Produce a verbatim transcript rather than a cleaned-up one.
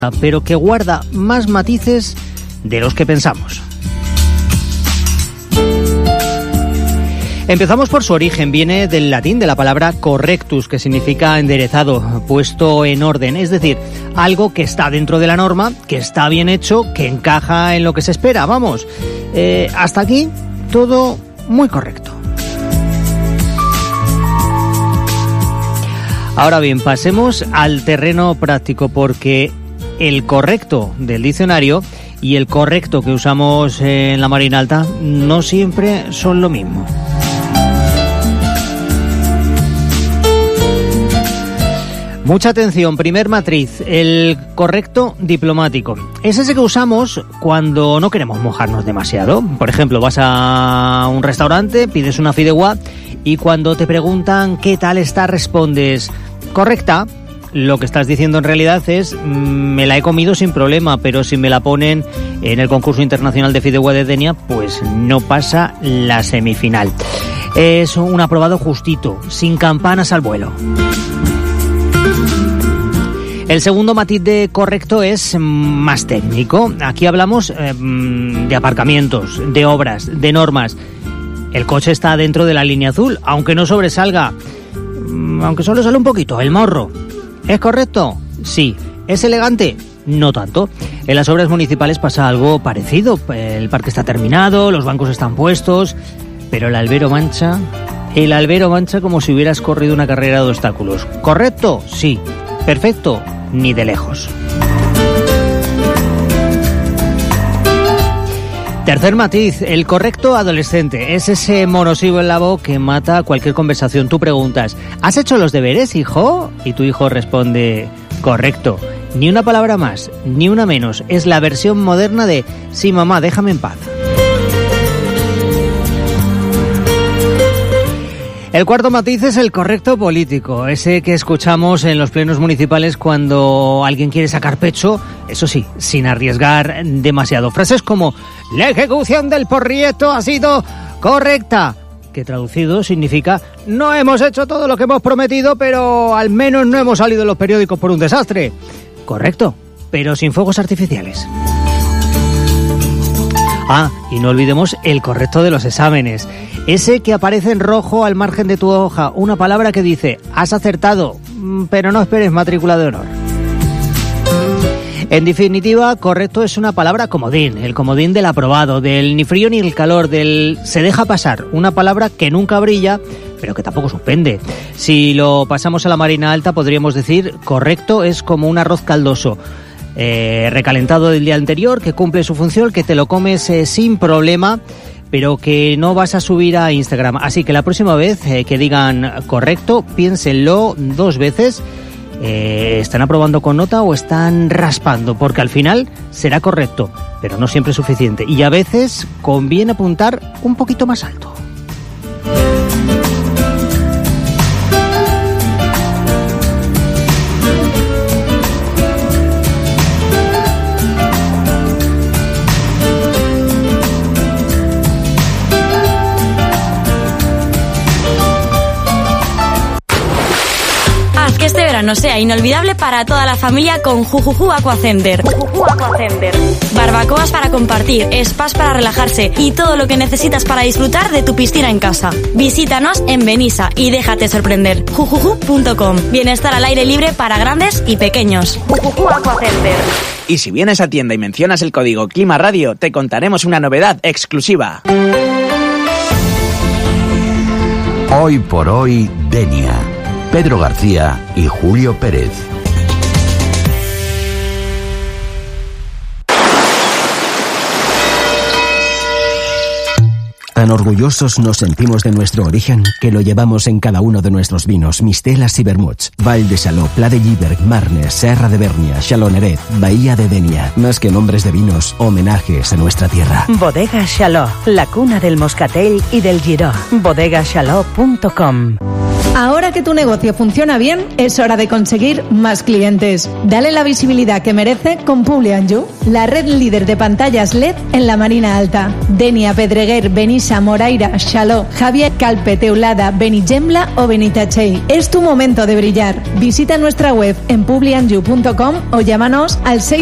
pero que guarda más matices de los que pensamos. Empezamos por su origen. Viene del latín, de la palabra correctus, que significa enderezado, puesto en orden. Es decir, algo que está dentro de la norma, que está bien hecho, que encaja en lo que se espera. Vamos, eh, hasta aquí todo muy correcto. Ahora bien, pasemos al terreno práctico, porque el correcto del diccionario y el correcto que usamos en la Marina Alta no siempre son lo mismo. Mucha atención, primer matriz, el correcto diplomático. Es ese que usamos cuando no queremos mojarnos demasiado. Por ejemplo, vas a un restaurante, pides una fideuá y cuando te preguntan qué tal está, respondes correcta. Lo que estás diciendo en realidad es me la he comido sin problema, pero si me la ponen en el concurso internacional de fideuá de Denia, pues no pasa la semifinal. Es un aprobado justito, sin campanas al vuelo. El segundo matiz de correcto es más técnico. Aquí hablamos eh, de aparcamientos, de obras, de normas. El coche está dentro de la línea azul, aunque no sobresalga, aunque solo sale un poquito, el morro. ¿Es correcto? Sí. ¿Es elegante? No tanto. En las obras municipales pasa algo parecido. El parque está terminado, los bancos están puestos, pero el albero mancha... El albero mancha como si hubieras corrido una carrera de obstáculos. ¿Correcto? Sí. ¿Perfecto? Ni de lejos. Tercer matiz, el correcto adolescente. Es ese monosílabo que mata cualquier conversación. Tú preguntas, ¿has hecho los deberes, hijo? Y tu hijo responde, correcto. Ni una palabra más, ni una menos. Es la versión moderna de, sí, mamá, déjame en paz. El cuarto matiz es el correcto político, ese que escuchamos en los plenos municipales cuando alguien quiere sacar pecho, eso sí, sin arriesgar demasiado. Frases como, la ejecución del Porrieto ha sido correcta, que traducido significa, no hemos hecho todo lo que hemos prometido, pero al menos no hemos salido en los periódicos por un desastre. Correcto, pero sin fuegos artificiales. Ah, y no olvidemos el correcto de los exámenes. Ese que aparece en rojo al margen de tu hoja, una palabra que dice, has acertado, pero no esperes matrícula de honor. En definitiva, correcto es una palabra comodín, el comodín del aprobado, del ni frío ni el calor, del se deja pasar, una palabra que nunca brilla, pero que tampoco suspende. Si lo pasamos a la Marina Alta, podríamos decir, correcto es como un arroz caldoso. Eh, recalentado del día anterior, que cumple su función, que te lo comes eh, sin problema, pero que no vas a subir a Instagram. Así que la próxima vez eh, que digan correcto, piénsenlo dos veces. Eh, ¿Están aprobando con nota o están raspando? Porque al final será correcto, pero no siempre es suficiente. Y a veces conviene apuntar un poquito más alto. Que este verano sea inolvidable para toda la familia con Jujuju Aquacenter. Jujuju Aquacenter. Barbacoas para compartir, spas para relajarse y todo lo que necesitas para disfrutar de tu piscina en casa. Visítanos en Benissa y déjate sorprender. jujuju punto com. Bienestar al aire libre para grandes y pequeños. Jujuju Aquacenter. Y si vienes a tienda y mencionas el código Clima Radio, te contaremos una novedad exclusiva. Hoy por hoy, Denia. Pedro García y Julio Pérez. Tan orgullosos nos sentimos de nuestro origen que lo llevamos en cada uno de nuestros vinos, mistelas y vermuts. Val de Saló, Pla de Lliberg, Marnes, Serra de Bernia, Xaloneret, Bahía de Denia. Más que nombres de vinos, homenajes a nuestra tierra. Bodega Xaló, la cuna del moscatel y del giró. bodega xaló punto com. Ahora que tu negocio funciona bien, es hora de conseguir más clientes. Dale la visibilidad que merece con Publi and You, la red líder de pantallas L E D en la Marina Alta. Denia, Pedreguer, Benissa, Moraira, Xaló, Javier, Calpe, Teulada, Benigembla o Benitachell. Es tu momento de brillar. Visita nuestra web en publi and you punto com o llámanos al seis